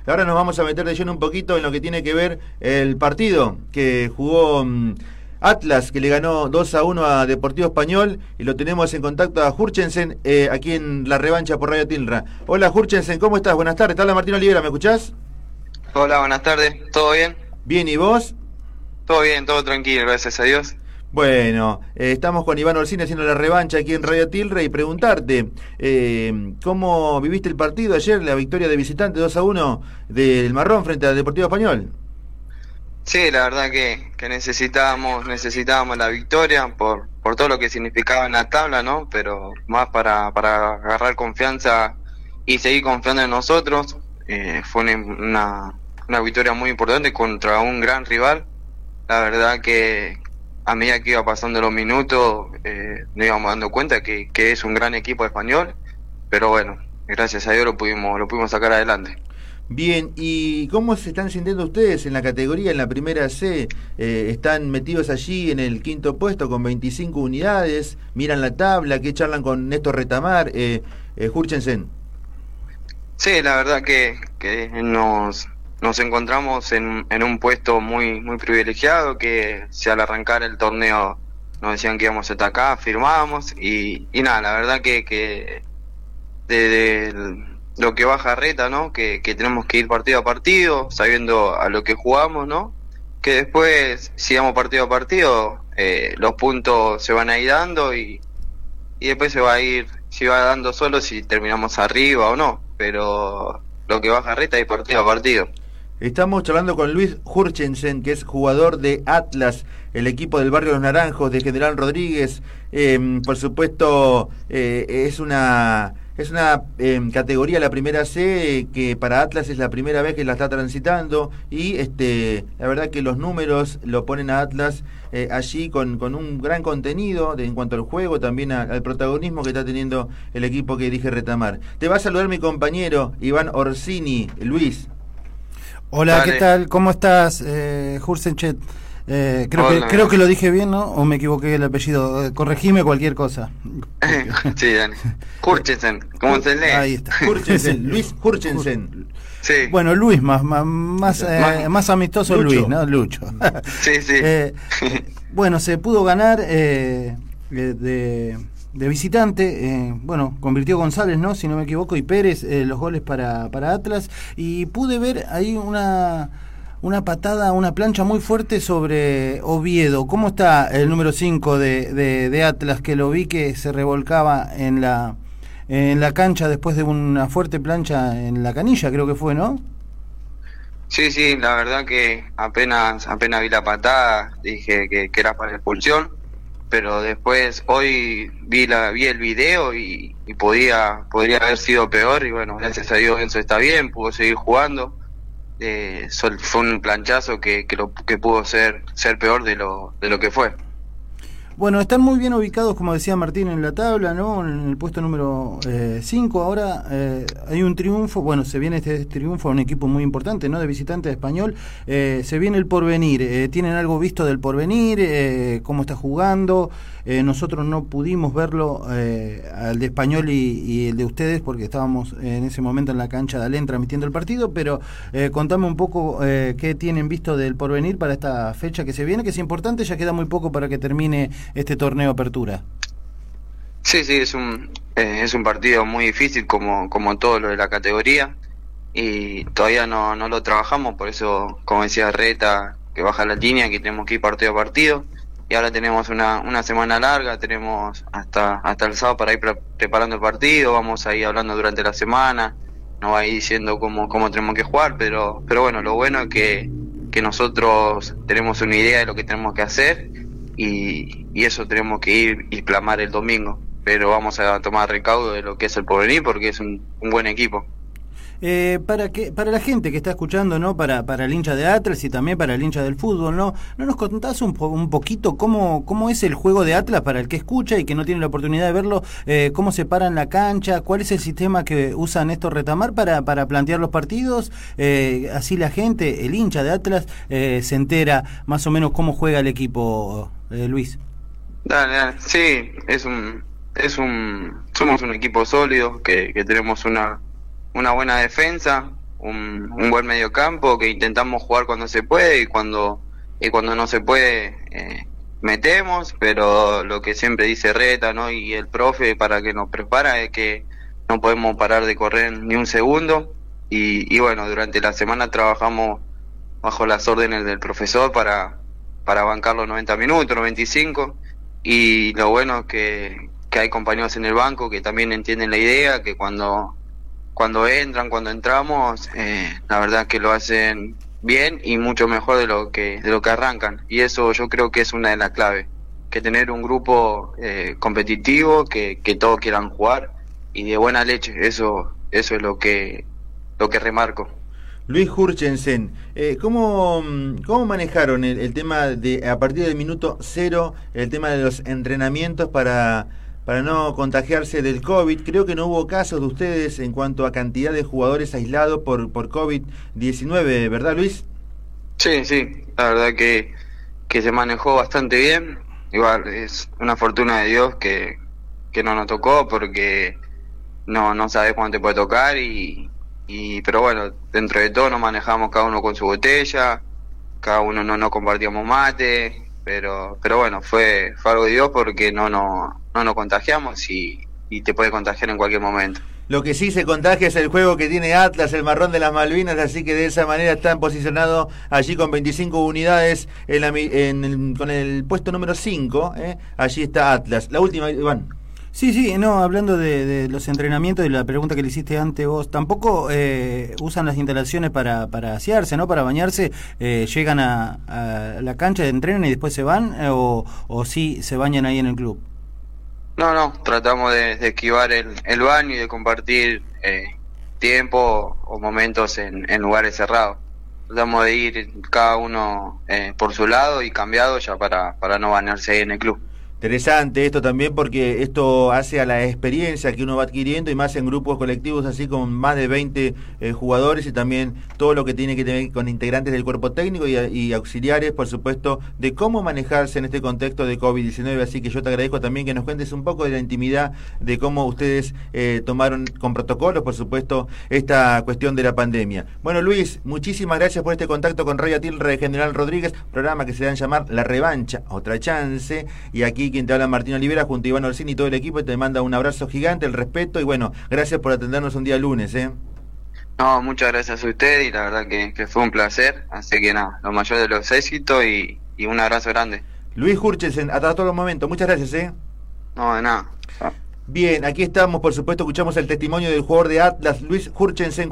Ahora nos vamos a meter de lleno un poquito en lo que tiene que ver el partido que jugó Atlas, que le ganó 2-1 a Deportivo Español, y lo tenemos en contacto a Jurchensen, aquí en La Revancha por Radio Tilra. Hola Jurchensen, ¿cómo estás? Buenas tardes, te habla Martín Olivera, ¿me escuchás? Hola, buenas tardes, ¿todo bien? Bien, ¿y vos? Todo bien, todo tranquilo, gracias a Dios. Bueno, estamos con Iván Orsini haciendo La Revancha aquí en Radio Tilra y preguntarte, ¿cómo viviste el partido ayer, la victoria de visitante 2-1 del Marrón frente al Deportivo Español? Sí, la verdad que necesitábamos la victoria por todo lo que significaba en la tabla, ¿no? Pero más para agarrar confianza y seguir confiando en nosotros. Fue una victoria muy importante contra un gran rival. La verdad que a medida que iba pasando los minutos nos íbamos dando cuenta que es un gran equipo español, pero bueno, gracias a Dios lo pudimos sacar adelante. Bien, ¿y cómo se están sintiendo ustedes en la categoría, en la primera C? Están metidos allí en el quinto puesto con 25 unidades, miran la tabla, ¿qué charlan con Néstor Retamar? Jurchensen. Sí, la verdad que nos encontramos en un puesto muy privilegiado, que si al arrancar el torneo nos decían que íbamos hasta acá, firmábamos y nada, la verdad que de lo que baja Reta, ¿no? Que tenemos que ir partido a partido, sabiendo a lo que jugamos, ¿no? Que después sigamos partido a partido, los puntos se van a ir dando y después se va dando solo si terminamos arriba o no, pero lo que baja Reta es partido a partido. Estamos charlando con Luis Jurchensen, que es jugador de Atlas, el equipo del barrio Los Naranjos, de General Rodríguez. Por supuesto, es una categoría, la primera C, que para Atlas es la primera vez que la está transitando, y la verdad que los números lo ponen a Atlas allí con un gran contenido en cuanto al juego, también al protagonismo que está teniendo el equipo que dirige Retamar. Te va a saludar mi compañero Iván Orsini. Luis. Hola, Dale. ¿qué tal? ¿Cómo estás, Jurchensen? Creo que lo dije bien, ¿no? ¿O me equivoqué el apellido? Corregime cualquier cosa. Sí, Dani. Jurchensen, ¿cómo se lee? Ahí está. Jurchensen, Luis Jurchensen. Sí. Bueno, Luis, más amistoso Lucho. Luis, ¿no? Lucho. Sí. Bueno, se pudo ganar de visitante, bueno, convirtió González, ¿no? Si no me equivoco, y Pérez los goles para Atlas, y pude ver ahí una patada, una plancha muy fuerte sobre Oviedo. ¿Cómo está el número 5 de Atlas, que lo vi que se revolcaba en la cancha después de una fuerte plancha en la canilla, creo que fue, ¿no? Sí, la verdad que apenas vi la patada, dije que era para expulsión, pero después hoy vi el video y podría haber sido peor, y bueno, gracias a Dios Enzo está bien, pudo seguir jugando. Fue un planchazo que pudo ser peor de lo que fue. Bueno, están muy bien ubicados, como decía Martín, en la tabla, ¿no? En el puesto número 5. Ahora hay un triunfo, bueno, se viene este triunfo a un equipo muy importante, ¿no? De visitante de Español. Se viene el Porvenir. ¿Tienen algo visto del Porvenir? ¿Cómo está jugando? Nosotros no pudimos verlo, al de Español y el de ustedes, porque estábamos en ese momento en la cancha de Alén transmitiendo el partido, pero contame un poco qué tienen visto del Porvenir para esta fecha que se viene, que es importante, ya queda muy poco para que termine este torneo Apertura. Sí, es un partido muy difícil como todo lo de la categoría, y todavía no lo trabajamos, por eso, como decía Reta, que baja la línea, que tenemos que ir partido a partido, y ahora tenemos una semana larga, tenemos hasta el sábado para ir preparando el partido, vamos a ir hablando durante la semana, nos va a ir diciendo cómo tenemos que jugar, pero bueno, lo bueno es que nosotros tenemos una idea de lo que tenemos que hacer, y eso tenemos que ir y plasmar el domingo, pero vamos a tomar recaudo de lo que es el Porvenir, porque es un buen equipo. Para la gente que está escuchando, ¿no? Para el hincha de Atlas y también para el hincha del fútbol, ¿no nos contás un poquito cómo es el juego de Atlas para el que escucha y que no tiene la oportunidad de verlo? ¿Cómo se paran la cancha? ¿Cuál es el sistema que usa Néstor Retamar para plantear los partidos? Así la gente, el hincha de Atlas, se entera más o menos cómo juega el equipo, Luis. Dale. Sí, somos un equipo sólido, que tenemos una buena defensa, un buen mediocampo, que intentamos jugar cuando se puede y cuando no se puede metemos, pero lo que siempre dice Reta, ¿no? Y el profe para que nos prepara es que no podemos parar de correr ni un segundo y bueno, durante la semana trabajamos bajo las órdenes del profesor para bancar los 90 minutos, 95, y lo bueno es que hay compañeros en el banco que también entienden la idea, que cuando entramos, la verdad que lo hacen bien y mucho mejor de lo que arrancan, y eso yo creo que es una de las claves, que tener un grupo competitivo, que todos quieran jugar y de buena leche, eso es lo que remarco. Luis Jurchensen, ¿cómo manejaron el tema de, a partir del minuto 0, el tema de los entrenamientos para no contagiarse del COVID? Creo que no hubo casos de ustedes en cuanto a cantidad de jugadores aislados por COVID-19, ¿verdad, Luis? Sí, la verdad que se manejó bastante bien. Igual es una fortuna de Dios que no nos tocó, porque no sabes cuándo te puede tocar pero bueno, dentro de todo nos manejamos cada uno con su botella, cada uno no compartíamos mate, pero bueno, fue algo de Dios, porque no nos contagiamos y te puede contagiar en cualquier momento. Lo que sí se contagia es el juego que tiene Atlas, el marrón de las Malvinas, así que de esa manera están posicionados allí con 25 unidades con el puesto número 5, allí está Atlas. La última, Iván. Sí, no, hablando de los entrenamientos y la pregunta que le hiciste antes vos, tampoco usan las instalaciones para asearse, ¿no? Para bañarse, llegan a la cancha, entrenan y después se van, o sí se bañan ahí en el club. No, tratamos de esquivar el baño y de compartir tiempo o momentos en lugares cerrados. Tratamos de ir cada uno por su lado y cambiado ya para no bañarse ahí en el club. Interesante esto también, porque esto hace a la experiencia que uno va adquiriendo, y más en grupos colectivos así con más de 20 jugadores, y también todo lo que tiene que ver con integrantes del cuerpo técnico y auxiliares, por supuesto, de cómo manejarse en este contexto de COVID-19. Así que yo te agradezco también que nos cuentes un poco de la intimidad de cómo ustedes tomaron con protocolos, por supuesto, esta cuestión de la pandemia. Bueno, Luis, muchísimas gracias por este contacto con Radio Tilre de General Rodríguez, programa que se dan a llamar La Revancha, otra chance, y aquí quien te habla, Martín Olivera, junto a Iván Orsini y todo el equipo, te manda un abrazo gigante, el respeto, y bueno, gracias por atendernos un día lunes. No, muchas gracias a usted, y la verdad que fue un placer, así que nada, lo mayor de los éxitos y un abrazo grande. Luis Jurchensen, hasta todo momento, muchas gracias. No, de nada. Bien, aquí estamos, por supuesto, escuchamos el testimonio del jugador de Atlas, Luis Jurchensen.